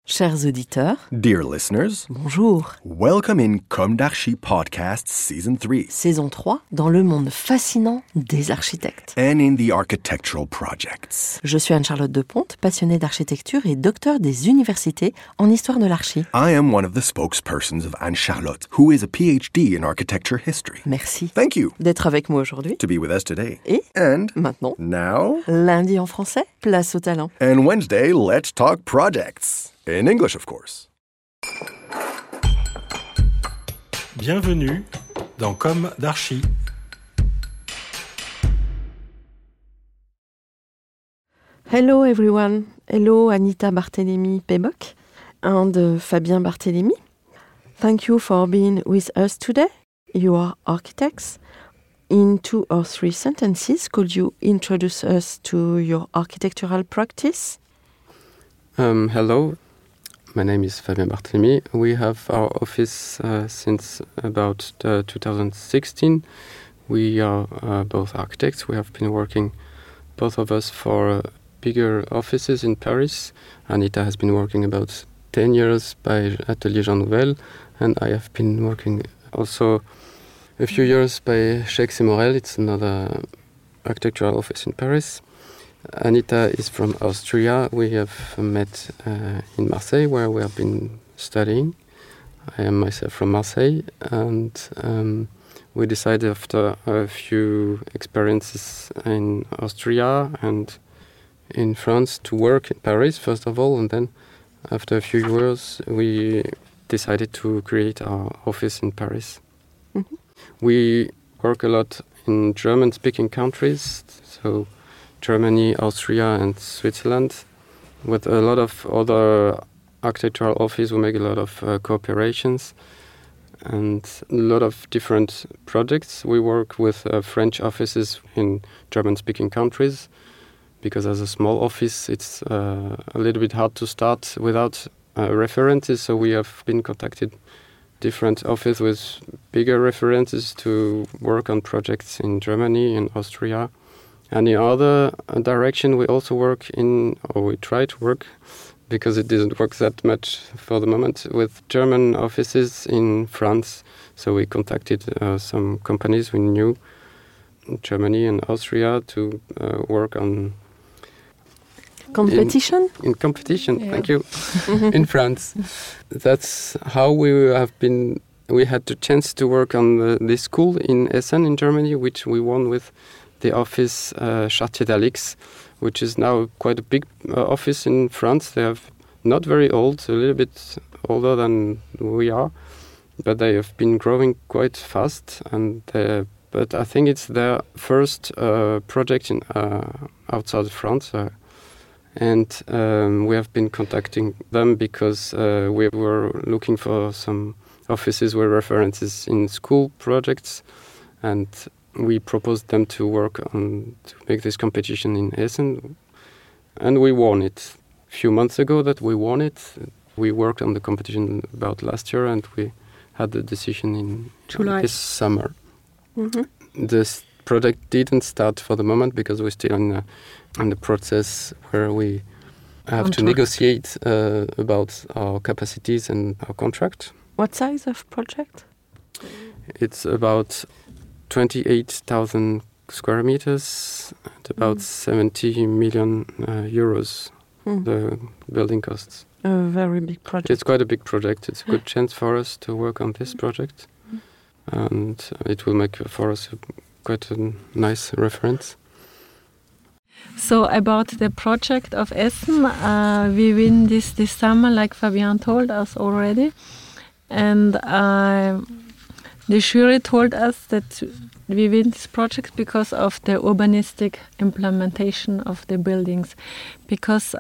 Chers auditeurs, Dear listeners, bonjour. welcome in Comme d'Archi Podcast Season 3 Saison 3, dans le monde fascinant des architectes. and in the architectural projects. Je suis Anne-Charlotte Deponte, passionnée d'architecture et docteur des universités en histoire de l'archi. I am one of the spokespersons of Anne-Charlotte, who is a PhD in architecture history. Merci Thank you d'être avec moi aujourd'hui. to be with us today. Et And maintenant, now, lundi en français, place au talent. and Wednesday, let's talk projects. In English, of course. Bienvenue dans Comme d'Archi. Hello everyone. Hello Anita Barthélémy-Peboc and Fabien Barthélémy. Thank you for being with us today. You are architects. In 2 or 3 sentences, could you introduce us to your architectural practice? Hello, my name is Fabien Barthélémy. We have our office since about 2016. We are both architects. We have been working, both of us, for bigger offices in Paris. Anita has been working about 10 years by Atelier Jean Nouvel, and I have been working also a few years by Scheck Morel. It's another architectural office in Paris. Anita is from Austria. We have met in Marseille, where we have been studying. I am myself from Marseille, and we decided after a few experiences in Austria and in France to work in Paris, first of all, and then after a few years we decided to create our office in Paris. Mm-hmm. We work a lot in German-speaking countries, so Germany, Austria and Switzerland. With a lot of other architectural offices, we make a lot of cooperations and a lot of different projects. We work with French offices in German-speaking countries, because as a small office, it's a little bit hard to start without references, so we have been contacted different offices with bigger references to work on projects in Germany and Austria. And the other direction we also work in, or we try to work, because it didn't work that much for the moment, with German offices in France. So we contacted some companies we knew in Germany and Austria to work on Competition? in competition, Yeah. Thank you, in France. That's how we have been. We had the chance to work on this school in Essen in Germany, which we won with the office Chartier d'Alix, which is now quite a big office in France. They have not very old, a little bit older than we are, but they have been growing quite fast. And but I think it's their first project in outside France. And we have been contacting them because we were looking for some offices with references in school projects, and we proposed them to work on to make this competition in Essen, and we won it. A few months ago that we won it. We worked on the competition about last year, and we had the decision in July. This summer. Mm-hmm. This project didn't start for the moment because we're still in the process where we have to negotiate about our capacities and our contract. What size of project? It's about 28,000 square meters and about 70 million euros, the building costs. A very big project. It's quite a big project. It's a good chance for us to work on this project, and it will make for us quite a nice reference. So about the project of Essen, we win this summer, like Fabien told us already, and the jury told us that we win this project because of the urbanistic implementation of the buildings, because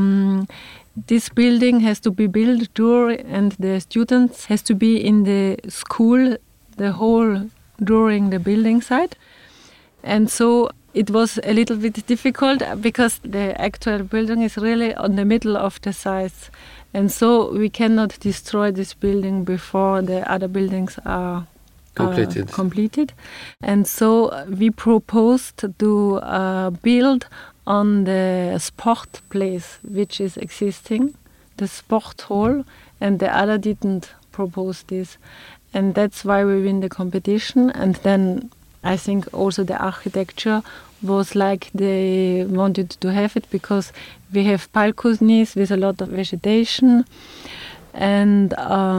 this building has to be built and the students has to be in the school the whole during the building site, and so it was a little bit difficult because the actual building is really on the middle of the site, and so we cannot destroy this building before the other buildings are completed. And so we proposed to build on the sport place which is existing the sport hall, and the other didn't propose this. And that's why we win the competition. And then I think also the architecture was like they wanted to have it because we have balconies with a lot of vegetation. And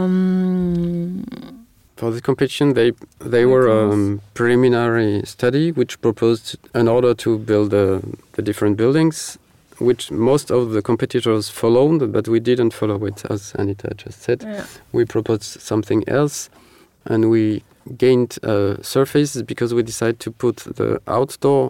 for this competition, they were preliminary study which proposed in order to build the different buildings, which most of the competitors followed, but we didn't follow it, as Anita just said. Yeah. We proposed something else, and we gained surfaces because we decided to put the outdoor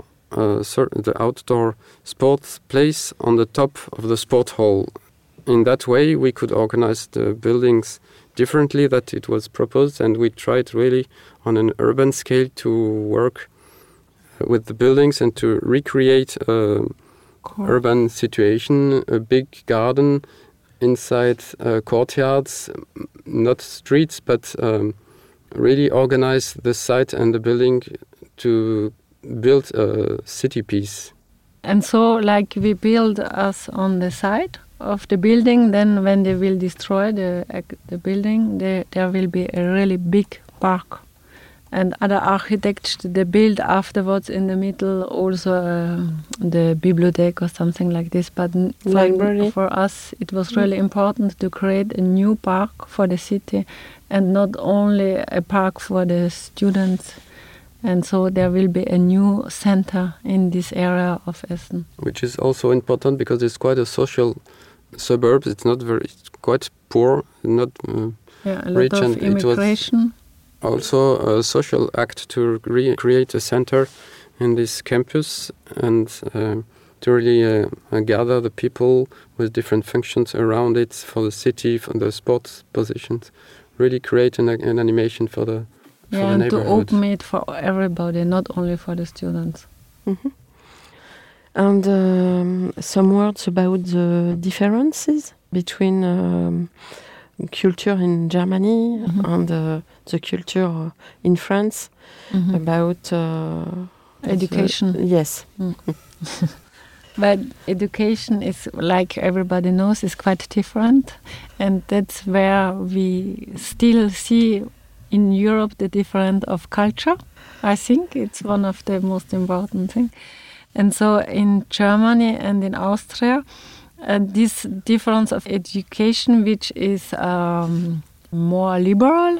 sports place on the top of the sport hall. In that way, we could organize the buildings differently that it was proposed, and we tried really on an urban scale to work with the buildings and to recreate urban situation, a big garden inside courtyards, not streets, but really organize the site and the building to build a city piece. And so, like, we build us on the side of the building, then when they will destroy the building, there will be a really big park. And other architects, they build afterwards in the middle also the bibliothèque or something like this. But library. For us, it was really important to create a new park for the city and not only a park for the students. And so there will be a new center in this area of Essen. Which is also important because it's quite a social suburb. It's quite poor, not a rich, lot of and immigration. Also a social act to create a center in this campus and to really gather the people with different functions around it for the city, for the sports positions, really create an animation for the and to neighborhood. open it for everybody, not only for the students. Mm-hmm. And some words about the differences between culture in Germany and the culture in France about education. Yes. But education is, like everybody knows, is quite different, and that's where we still see in Europe the difference of culture. I think it's one of the most important things. And so in Germany and in Austria, this difference of education, which is more liberal,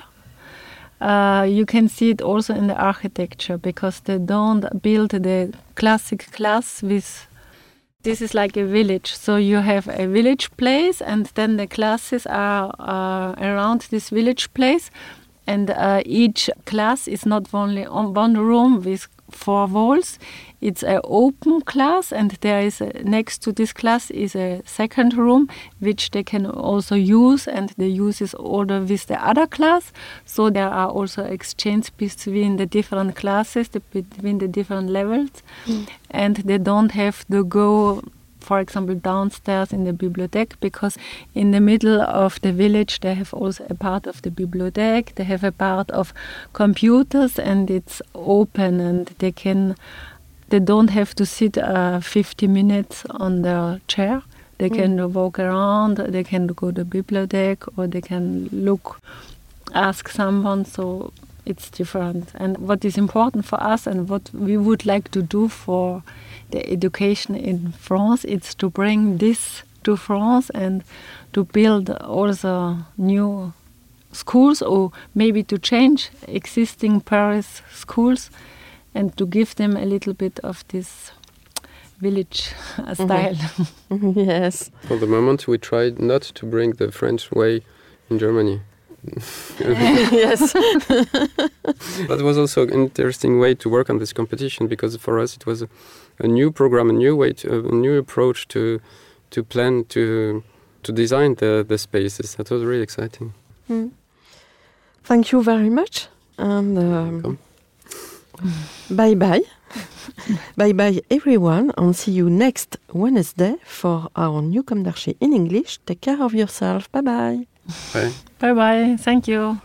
you can see it also in the architecture, because they don't build the classic class with... This is like a village. So you have a village place, and then the classes are around this village place. And each class is not only on one room with 4 walls. It's an open class, and there is next to this class is a second room which they can also use, and they use this order with the other class. So there are also exchanges between the different classes, between the different levels, and they don't have to go, for example, downstairs in the bibliothèque, because in the middle of the village they have also a part of the bibliothèque, they have a part of computers, and it's open, and they don't have to sit 50 minutes on their chair. They can walk around, they can go to the bibliothèque, or they can ask someone, so it's different. And what is important for us and what we would like to do for the education in France, it's to bring this to France and to build also new schools, or maybe to change existing Paris schools and to give them a little bit of this village style. Yes. For the moment, we tried not to bring the French way in Germany. Yes. That was also an interesting way to work on this competition, because for us it was a new program, a new way, a new approach to plan, to design the spaces. That was really exciting. Thank you very much, and bye-bye. Bye-bye, everyone, and see you next Wednesday for our new Comme d'Archi in English. Take care of yourself. Bye-bye. Bye. Bye-bye. Thank you.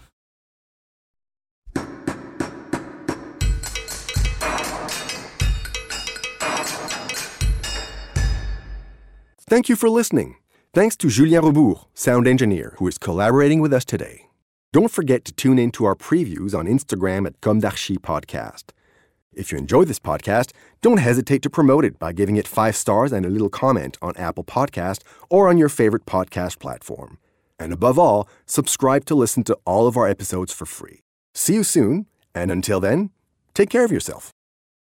Thank you for listening. Thanks to Julien Rebourg, sound engineer, who is collaborating with us today. Don't forget to tune in to our previews on Instagram at Comme d'Archi Podcast. If you enjoy this podcast, don't hesitate to promote it by giving it 5 stars and a little comment on Apple Podcast or on your favorite podcast platform. And above all, subscribe to listen to all of our episodes for free. See you soon, and until then, take care of yourself.